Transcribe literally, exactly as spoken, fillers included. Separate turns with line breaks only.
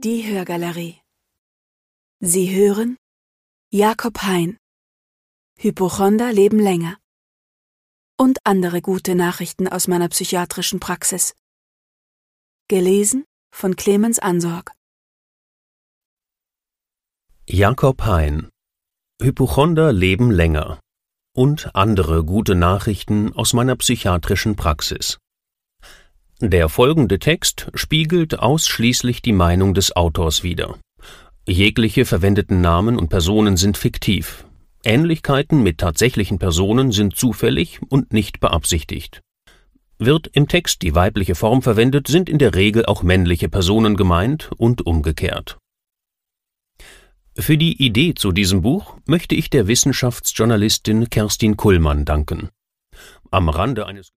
Die Hörgalerie. Sie hören Jakob Hein. Hypochonder leben länger. Und andere gute Nachrichten aus meiner psychiatrischen Praxis. Gelesen von Clemens Ansorg.
Jakob Hein. Hypochonder leben länger. Und andere gute Nachrichten aus meiner psychiatrischen Praxis. Der folgende Text spiegelt ausschließlich die Meinung des Autors wider. Jegliche verwendeten Namen und Personen sind fiktiv. Ähnlichkeiten mit tatsächlichen Personen sind zufällig und nicht beabsichtigt. Wird im Text die weibliche Form verwendet, sind in der Regel auch männliche Personen gemeint und umgekehrt. Für die Idee zu diesem Buch möchte ich der Wissenschaftsjournalistin Kerstin Kullmann danken. Am Rande eines